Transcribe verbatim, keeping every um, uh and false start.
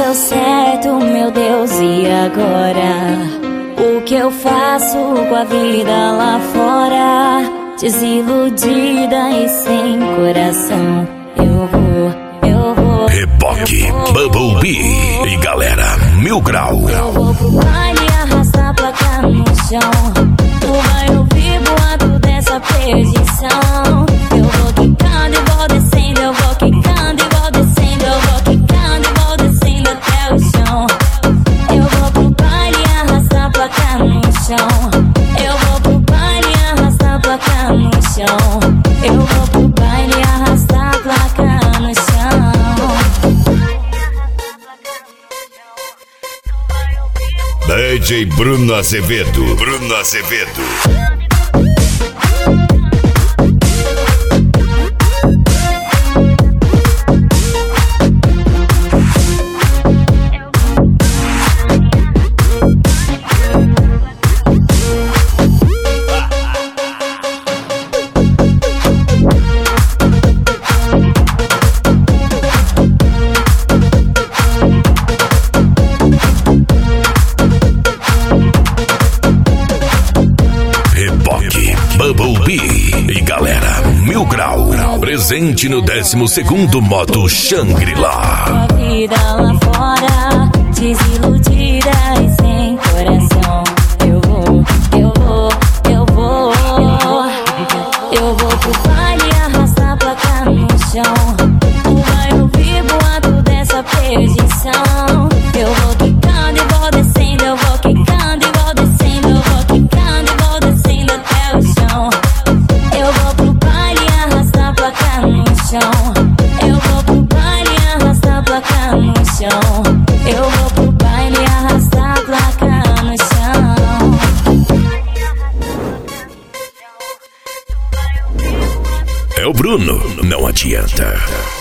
deu certo, meu Deus, e agora? O que eu faço com a vida lá fora? Desiludida e sem coração. Eu vou, eu vou. Reboque, Bumblebee e galera Mil Grau. Eu vou pro baile e arrastar a placa no chão. Tu vai ouvir boato dessa perdição. Eu vou quicando e vou descendo. Eu vou quicando e vou descendo. Eu vou quicando e vou descendo até o chão. Eu vou pro baile e arrastar a placa no chão. Eu vou pro baile e arrastar a placa no chão. Eu vou pro baile e arrastar a placa no chão. D J Bruno Azevedo. Bruno Azevedo. Bumblebee e galera Mil Grau. Presente no décimo segundo Moto Shangri-La. A vida lá fora, desiludida e sem coração. Eu vou, eu vou, eu vou. Eu vou pro baile e arrastar a placa no chão. Tu vai ouvir boato dessa perdição. Eu vou quicando e vou descendo. Eu vou quicando e vou descendo. Eu vou quicando e vou descendo até o chão. Eu vou pro baile e arrastar a placa no chão. Eu vou pro baile e arrastar a placa no chão. Eu vou pro baile e arrastar a placa no chão. É o Bruno, não adianta.